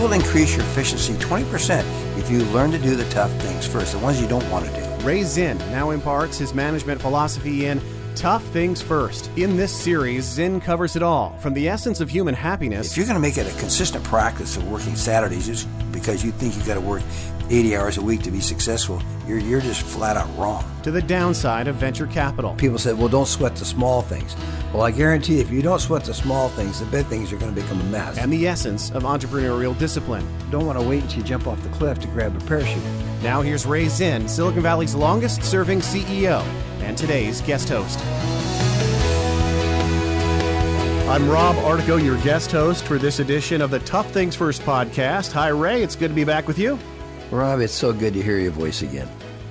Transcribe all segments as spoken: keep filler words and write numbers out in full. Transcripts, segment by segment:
will increase your efficiency twenty percent if you learn to do the tough things first, the ones you don't want to do. Ray Zinn now imparts his management philosophy in Tough Things First. In this series, Zinn covers it all, from the essence of human happiness. If you're going to make it a consistent practice of working Saturdays just because you think you've got to work eighty hours a week to be successful, you're, you're just flat out wrong. To the downside of venture capital. People said, well, don't sweat the small things. Well, I guarantee you, if you don't sweat the small things, the big things are going to become a mess. And the essence of entrepreneurial discipline. Don't want to wait until you jump off the cliff to grab a parachute. Now here's Ray Zinn, Silicon Valley's longest-serving C E O, and today's guest host. I'm Rob Artico, your guest host for this edition of the Tough Things First podcast. Hi, Ray. It's good to be back with you. Rob, it's so good to hear your voice again.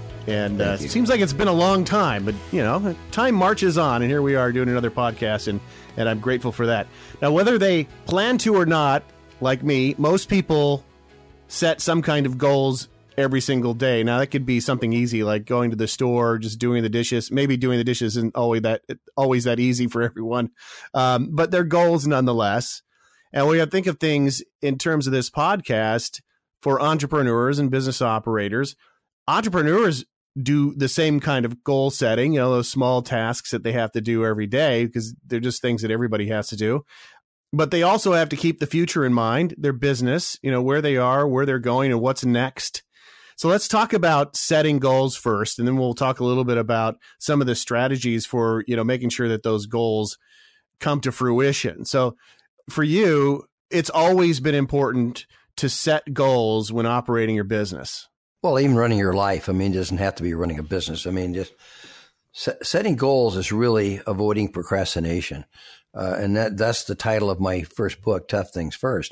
And uh, it seems like it's been a long time, but, you know, time marches on, and here we are doing another podcast, and, and I'm grateful for that. Now, whether they plan to or not, like me, most people set some kind of goals every single day. Now, that could be something easy, like going to the store, just doing the dishes. Maybe doing the dishes isn't always that always that easy for everyone, um, but they're goals nonetheless. And we have to think of things in terms of this podcast for entrepreneurs and business operators. Entrepreneurs do the same kind of goal setting, you know, those small tasks that they have to do every day because they're just things that everybody has to do. But they also have to keep the future in mind, their business, you know, where they are, where they're going, and what's next. So let's talk about setting goals first, and then we'll talk a little bit about some of the strategies for, you know, making sure that those goals come to fruition. So for you, it's always been important to set goals when operating your business. Well, even running your life. I mean, it doesn't have to be running a business. I mean, just set, setting goals is really avoiding procrastination. Uh, and that that's the title of my first book, Tough Things First.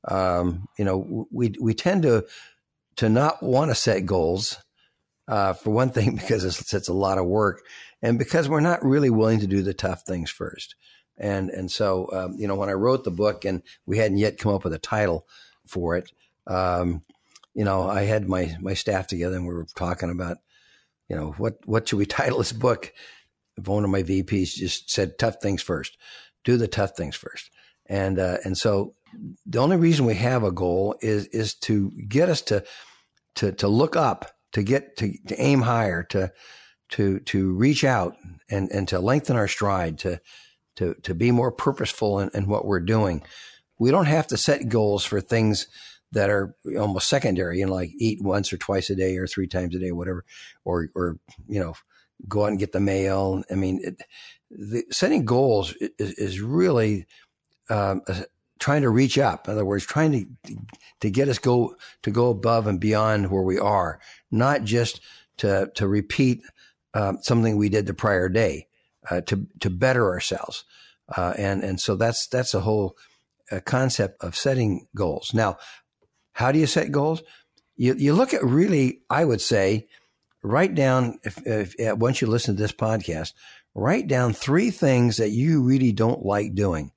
Um, you know, we we tend to to not want to set goals, uh, for one thing, because it's, it's a lot of work, and because we're not really willing to do the tough things first. And and so, um, you know, when I wrote the book and we hadn't yet come up with a title for it, um, you know, I had my, my staff together and we were talking about, you know, what, what should we title this book? One of my V Ps just said, Tough Things First. Do the tough things first. And, uh, and so the only reason we have a goal is, is to get us to, to, to look up, to get, to, to aim higher, to, to, to reach out and, and to lengthen our stride, to, to, to be more purposeful in, in what we're doing. We don't have to set goals for things that are almost secondary, you know, like eat once or twice a day or three times a day, whatever, or, or, you know, go out and get the mail. I mean, it, the, setting goals is, is really um, uh, trying to reach up. In other words, trying to to get us go to go above and beyond where we are, not just to to repeat um, something we did the prior day, uh, to to better ourselves. Uh, and and so that's that's a whole uh, concept of setting goals. Now, how do you set goals? You you look at really, I would say, write down, if, if, if once you listen to this podcast, write down three things that you really don't like doing.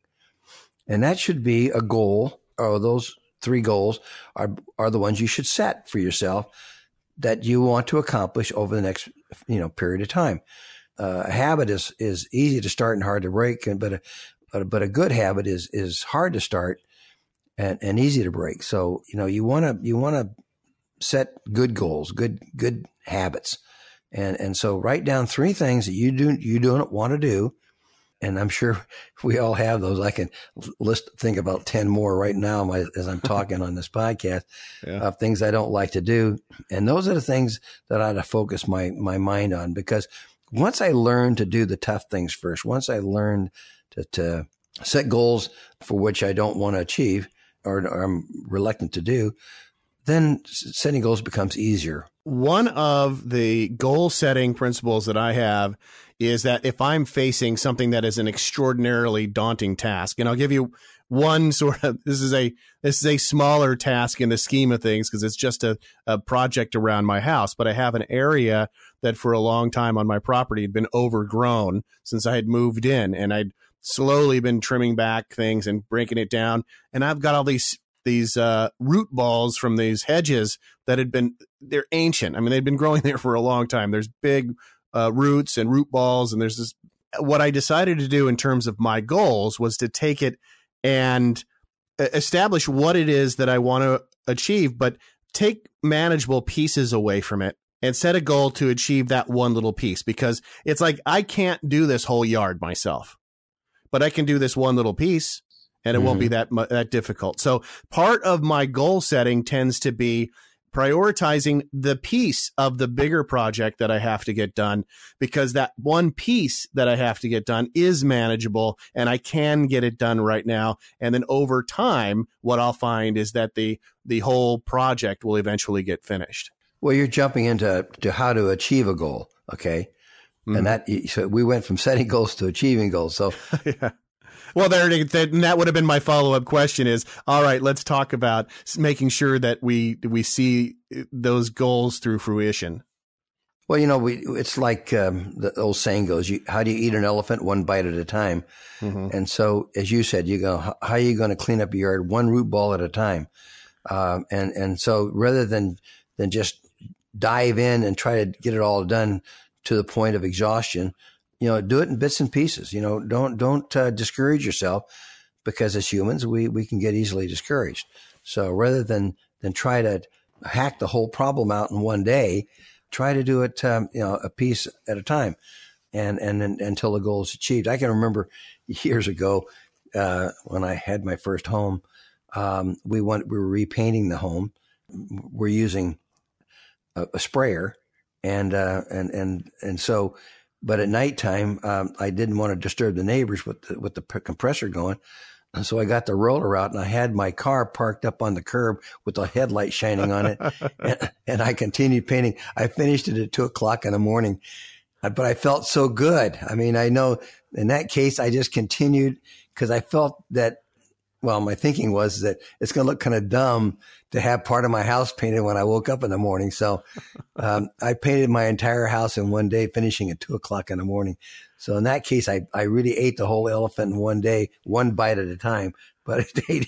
And that should be a goal, or those three goals are, are the ones you should set for yourself that you want to accomplish over the next, you know, period of time. Uh, a habit is, is easy to start and hard to break, but a, but a, but a good habit is, is hard to start and, and easy to break. So, you know, you want to, you want to set good goals, good, good habits. And, and so write down three things that you do, you don't want to do. And I'm sure we all have those. I can list, think about ten more right now as I'm talking on this podcast yeah. of things I don't like to do. And those are the things that I had to focus my, my mind on, because once I learned to do the tough things first, once I learned to, to set goals for which I don't want to achieve or, or I'm reluctant to do, then setting goals becomes easier. One of the goal setting principles that I have is that if I'm facing something that is an extraordinarily daunting task, and I'll give you one sort of, this is a, this is a smaller task in the scheme of things because it's just a, a project around my house, but I have an area that for a long time on my property had been overgrown since I had moved in, and I'd slowly been trimming back things and breaking it down. And I've got all these these uh, root balls from these hedges that had been, they're ancient. I mean, they'd been growing there for a long time. There's big uh, roots and root balls. And there's this, what I decided to do in terms of my goals was to take it and establish what it is that I want to achieve, but take manageable pieces away from it and set a goal to achieve that one little piece, because it's like, I can't do this whole yard myself, but I can do this one little piece and it mm-hmm. won't be that, that difficult. So part of my goal setting tends to be prioritizing the piece of the bigger project that I have to get done, because that one piece that I have to get done is manageable and I can get it done right now. And then over time, what I'll find is that the, the whole project will eventually get finished. Well, you're jumping into to how to achieve a goal. Okay. Mm-hmm. And that, so we went from setting goals to achieving goals. So yeah. Well, there, that, that would have been my follow-up question is, all right, let's talk about making sure that we we see those goals through fruition. Well, you know, we it's like um, the old saying goes, you, how do you eat an elephant? One bite at a time. Mm-hmm. And so, as you said, you go, how are you going to clean up your yard? One root ball at a time. Um, and, and so rather than than just dive in and try to get it all done to the point of exhaustion, you know, do it in bits and pieces. You know, don't don't uh, discourage yourself, because as humans, we we can get easily discouraged. So rather than than try to hack the whole problem out in one day, try to do it, um, you know, a piece at a time, and and, and until the goal is achieved. I can remember years ago uh, when I had my first home, um, we went we were repainting the home. We're using a, a sprayer, and uh, and and and so. But at nighttime, um, I didn't want to disturb the neighbors with the, with the compressor going. And so I got the roller out and I had my car parked up on the curb with the headlight shining on it. and, and I continued painting. I finished it at two o'clock in the morning, but I felt so good. I mean, I know in that case, I just continued because I felt that, well, my thinking was that it's going to look kind of dumb to have part of my house painted when I woke up in the morning. So um, I painted my entire house in one day, finishing at two o'clock in the morning. So in that case, I, I really ate the whole elephant in one day, one bite at a time. But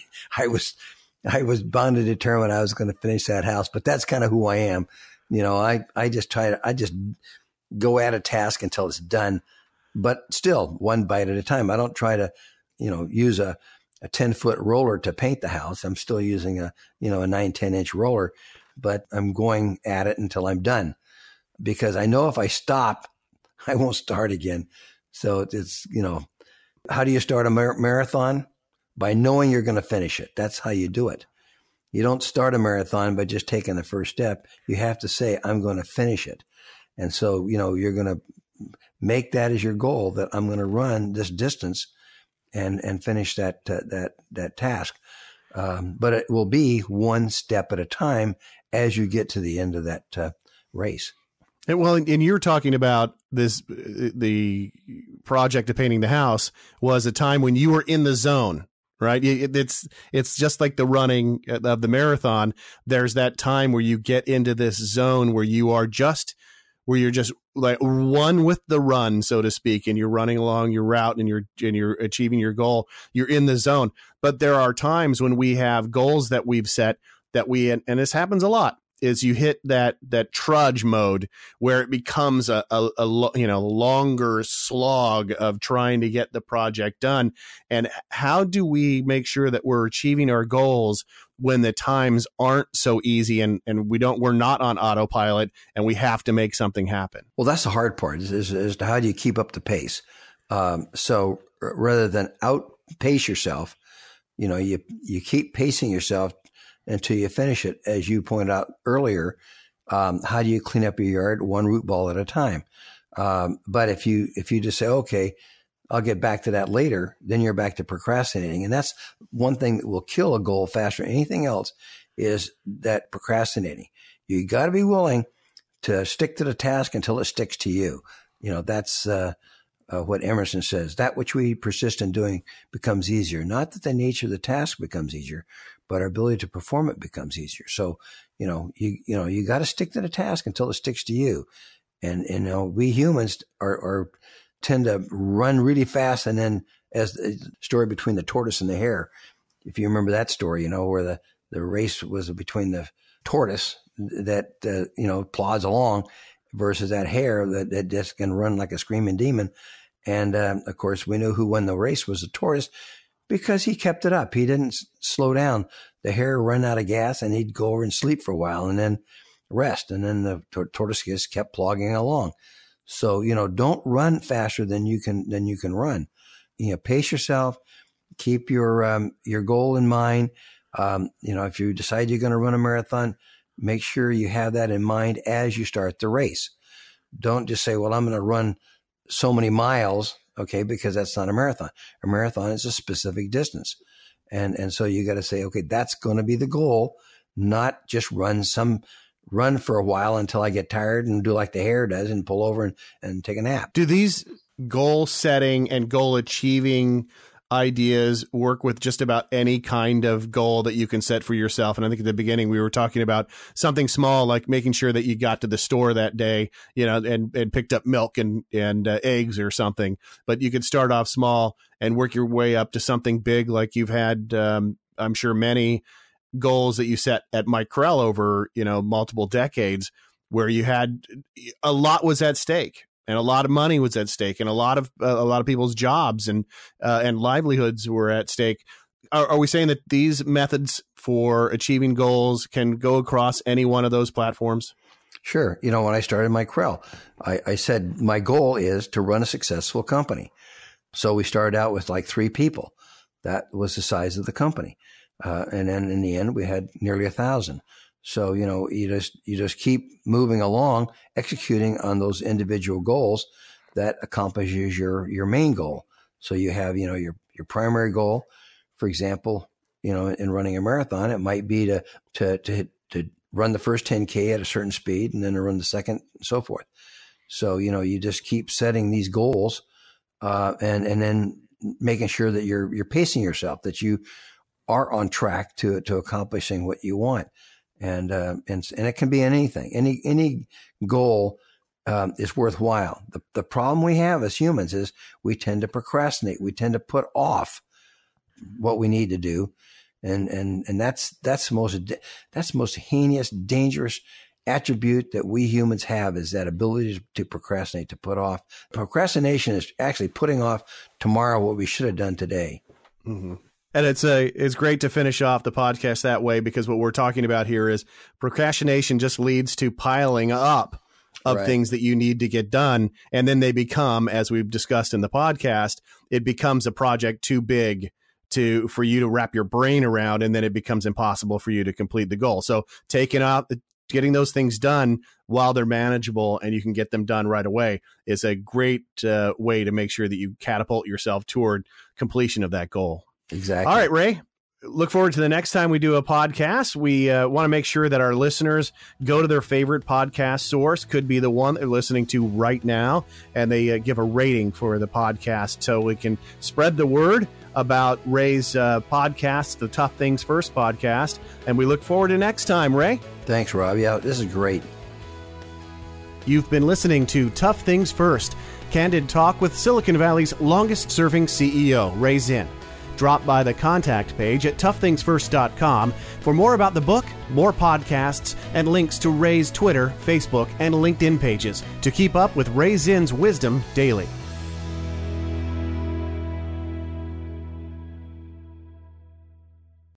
I was I was bound to determine I was going to finish that house. But that's kind of who I am. You know, I, I just try to, I just go at a task until it's done. But still, one bite at a time. I don't try to, you know, use a a ten foot roller to paint the house. I'm still using a, you know, a nine, ten inch roller, but I'm going at it until I'm done, because I know if I stop, I won't start again. So it's, you know, how do you start a mar- marathon? By knowing you're going to finish it. That's how you do it. You don't start a marathon by just taking the first step. You have to say, I'm going to finish it. And so, you know, you're going to make that as your goal, that I'm going to run this distance and and finish that uh, that that task. Um, but it will be one step at a time as you get to the end of that uh, race. And well, and you're talking about this, the project of painting the house was a time when you were in the zone, right? It's it's just like the running of the marathon. There's that time where you get into this zone where you are just where you're just like one with the run, so to speak, and you're running along your route and you're and you're achieving your goal. You're in the zone. But there are times when we have goals that we've set that we, and, and this happens a lot, is you hit that that trudge mode where it becomes a, a, a you know longer slog of trying to get the project done. And how do we make sure that we're achieving our goals when the times aren't so easy and, and we don't, we're not on autopilot and we have to make something happen? Well, that's the hard part is, is, is how do you keep up the pace? Um, so rather than outpace yourself, you know, you, you keep pacing yourself until you finish it. As you pointed out earlier, um, how do you clean up your yard? One root ball at a time. Um, but if you, if you just say, okay, I'll get back to that later, then you're back to procrastinating. And that's one thing that will kill a goal faster than anything else, is that procrastinating. You got to be willing to stick to the task until it sticks to you. You know, that's uh, uh, what Emerson says. That which we persist in doing becomes easier. Not that the nature of the task becomes easier, but our ability to perform it becomes easier. So, you know, you you know, you got to stick to the task until it sticks to you. And, and you know, we humans are, are tend to run really fast. And then, as the story between the tortoise and the hare, if you remember that story, you know, where the, the race was between the tortoise that, uh, you know, plods along versus that hare that, that just can run like a screaming demon. And, um, of course, we knew who won the race was the tortoise, Because he kept it up. He didn't s- slow down. The hare ran out of gas, and he'd go over and sleep for a while and then rest. And then the tor- tortoise kept plogging along. So, you know, don't run faster than you can than you can run. You know, pace yourself. Keep your um, your goal in mind. Um, you know, if you decide you're going to run a marathon, make sure you have that in mind as you start the race. Don't just say, well, I'm going to run so many miles, okay, because that's not a marathon. A marathon is a specific distance. And and so you got to say, okay, that's going to be the goal, not just run some run for a while until I get tired and do like the hare does and pull over and, and take a nap. Do these goal setting and goal achieving ideas work with just about any kind of goal that you can set for yourself? And I think at the beginning we were talking about something small, like making sure that you got to the store that day, you know, and, and picked up milk and, and uh, eggs or something. But you could start off small and work your way up to something big. Like you've had, um, I'm sure, many goals that you set at Mike Krell over, you know, multiple decades, where you had a lot was at stake. And a lot of money was at stake, and a lot of uh, a lot of people's jobs and uh, and livelihoods were at stake. Are, are we saying that these methods for achieving goals can go across any one of those platforms? Sure. You know, when I started Mike Krell, I, I said my goal is to run a successful company. So we started out with like three people. That was the size of the company, uh, and then in the end, we had nearly a thousand. So, you know, you just, you just keep moving along, executing on those individual goals that accomplishes your, your main goal. So you have, you know, your, your primary goal, for example, you know, in running a marathon, it might be to, to, to, to run the first ten K at a certain speed and then to run the second and so forth. So, you know, you just keep setting these goals, uh, and, and then making sure that you're, you're pacing yourself, that you are on track to, to accomplishing what you want. And, uh, and, and it can be anything, any, any goal, um, is worthwhile. The, the problem we have as humans is we tend to procrastinate. We tend to put off what we need to do. And, and, and that's, that's the most, that's the most heinous, dangerous attribute that we humans have, is that ability to procrastinate, to put off. Procrastination is actually putting off tomorrow what we should have done today. Mm-hmm. And it's a, it's great to finish off the podcast that way, because what we're talking about here is procrastination just leads to piling up of Right. things that you need to get done. And then they become, as we've discussed in the podcast, it becomes a project too big to, for you to wrap your brain around. And then it becomes impossible for you to complete the goal. So taking out, getting those things done while they're manageable and you can get them done right away is a great uh, way to make sure that you catapult yourself toward completion of that goal. Exactly. All right, Ray, look forward to the next time we do a podcast. We uh, want to make sure that our listeners go to their favorite podcast source, could be the one they're listening to right now, and they uh, give a rating for the podcast so we can spread the word about Ray's uh, podcast, the Tough Things First podcast. And we look forward to next time, Ray. Thanks, Rob. Yeah, this is great. You've been listening to Tough Things First, candid talk with Silicon Valley's longest-serving C E O, Ray Zinn. Drop by the contact page at tough things first dot com for more about the book, more podcasts, and links to Ray's Twitter, Facebook, and LinkedIn pages to keep up with Ray Zinn's wisdom daily.